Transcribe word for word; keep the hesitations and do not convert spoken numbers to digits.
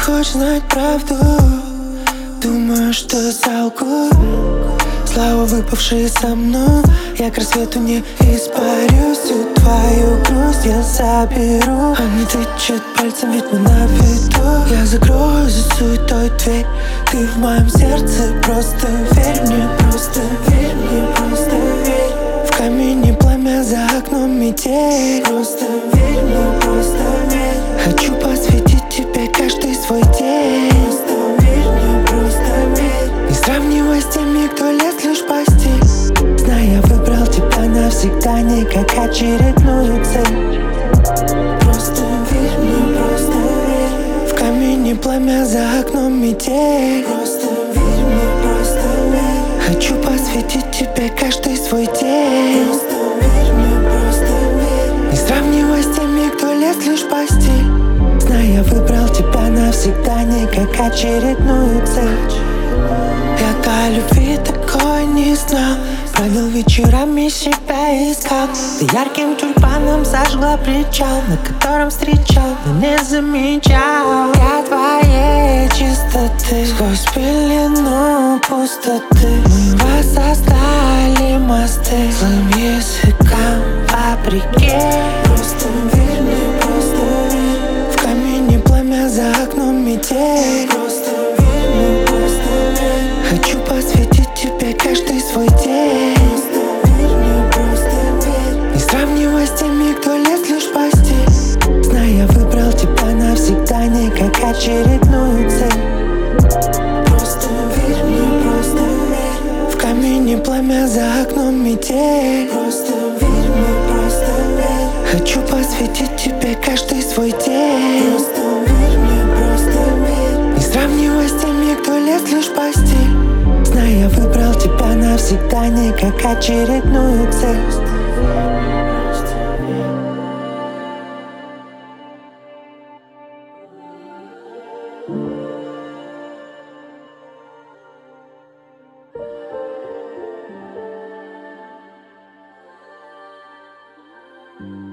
хочешь знать правду, думаю, что солгу. Слава, выпавшие со мной, я к рассвету не испарю. Всю твою грусть я заберу. Они тычут пальцем, ведь мы на виду. Я закрою за суетой дверь. Ты в моем сердце, просто верь мне, просто верь мне, просто верь. В камине пламя, за окном метель. Просто верь мне, просто верь. Хочу посвятить тебе каждый свой день. Просто верь мне, просто верь. Не сравнивай с теми, кто лез лишь в постель. Знаю, я выбрал тебя навсегда, не как очередную цель. Просто верь мне, просто верь. В камине пламя, за окном метель. Просто верь мне, просто верь. Хочу посвятить тебе каждый свой день. Просто верь мне, просто верь. Не сравнивай с теми, кто лез лишь в постель. Знаю, я выбрал тебя навсегда, не как очередную цель. Я до любви такой не знал, провел вечерами, себя искал. Ты ярким тюльпаном сожгла причал, на котором встречал, но не замечал. Я твоей чистоты сквозь пелену пустоты. Мы воссоздали мосты злым языкам вопреки. Просто верь мне, просто верь. В камине пламя, за окном метель. Просто верь мне, просто верь. Хочу посвятить тебе каждый свой день. Просто верь мне, просто верь. Не сравнивай с теми, кто лез лишь в постель. Знаю, я выбрал тебя навсегда, не как очередную цель. Просто верь мне, просто верь. В камине пламя, за окном метель. Просто верь мне, просто верь. Хочу посвятить тебе каждый свой день. Просто верь мне, просто верь. Не сравнивай с теми, кто лез лишь в постель. Знаю, я выбрал тебя навсегда, не как очередную цель. Thank you.